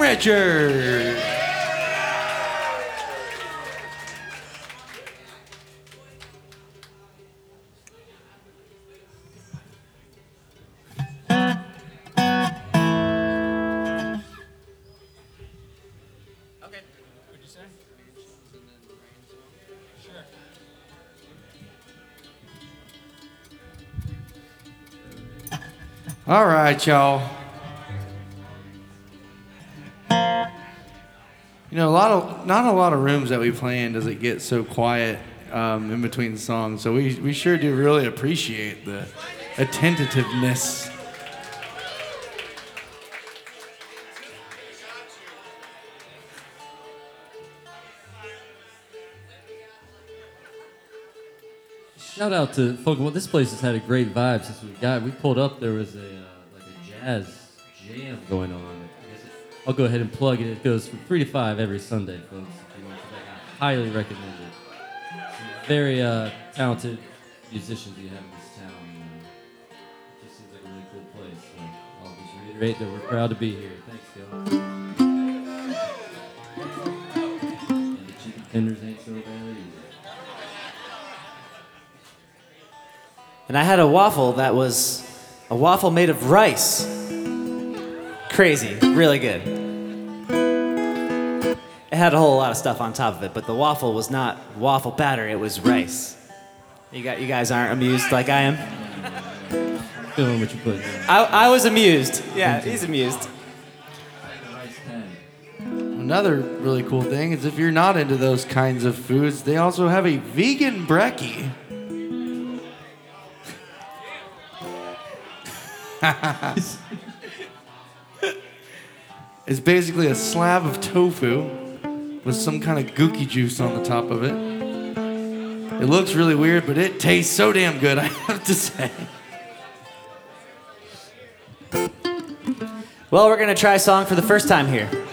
Richard. All right, y'all. You know, not a lot of rooms that we play in does it get so quiet in between songs. So we sure do really appreciate the attentiveness. Shout out to folk. Well, this place has had a great vibe since we pulled up. There was a jazz jam going on. I'll go ahead and plug it. It goes from 3 to 5 every Sunday, folks. If you want to check it out, highly recommend it. Some very talented musicians you have in this town. It just seems like a really cool place. So I'll just reiterate that we're proud to be here. Thanks, y'all. And the chicken tenders ain't so bad either. And I had a waffle that was a waffle made of rice. Crazy, really good. It had a whole lot of stuff on top of it, but the waffle was not waffle batter, it was rice. You guys aren't amused like I am? Feeling what you put in. I was amused. Yeah, he's amused. Another really cool thing is if you're not into those kinds of foods, they also have a vegan brekkie. It's basically a slab of tofu with some kind of gooky juice on the top of it. It looks really weird, but it tastes so damn good, I have to say. Well, we're gonna try a song for the first time here.